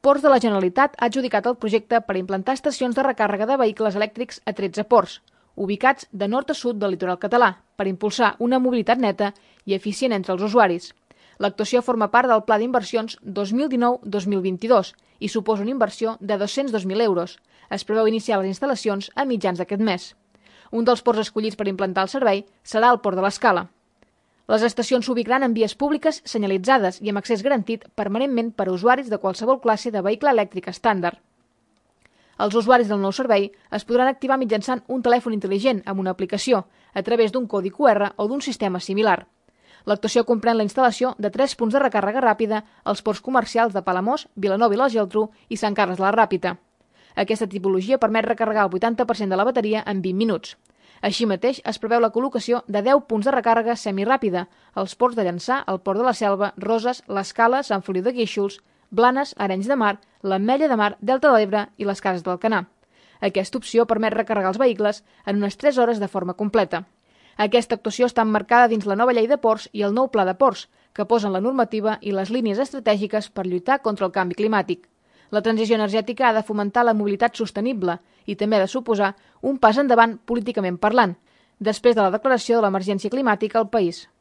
Ports de la Generalitat ha adjudicat el projecte per implantar estacions de recàrrega de vehicles elèctrics a 13 ports, ubicats de nord a sud del litoral català, per impulsar una mobilitat neta i eficient entre els usuaris. L'actuació forma part del Pla d'Inversions 2019-2022 i suposa una inversió de 202.000 euros. Es preveu iniciar les instal·lacions a mitjans d'aquest mes. Un dels ports escollits per implantar el servei serà el Port de l'Escala. Les estacions s'ubicaran en vies públiques senyalitzades i amb accés garantit permanentment per a usuaris de qualsevol classe de vehicle elèctric estàndard. Els usuaris del nou servei es podran activar mitjançant un telèfon intel·ligent amb una aplicació, a través d'un codi QR o d'un sistema similar. L'actuació comprèn la instal·lació de 3 punts de recàrrega ràpida als ports comercials de Palamós, Vilanova i la Geltrú i Sant Carles de la Ràpita. Aquesta tipologia permet recarregar el 80% de la bateria en 20 minuts. Així mateix, es preveu la col·locació de 10 punts de recàrrega semiràpida als ports de Llançà, el Port de la Selva, Roses, l'Escala, Sant Feliu de Guíxols, Blanes, Arenys de Mar, l'Ametlla de Mar, Delta de l'Ebre i les Cases d'Alcanar. Aquesta opció permet recarregar els vehicles en unes 3 hores de forma completa. Aquesta actuació està emmarcada dins la nova llei de ports i el nou pla de ports, que posen la normativa i les línies estratègiques per lluitar contra el canvi climàtic. La transició energètica ha de fomentar la mobilitat sostenible i també ha de suposar un pas endavant políticament parlant, després de la declaració de l'emergència climàtica al país.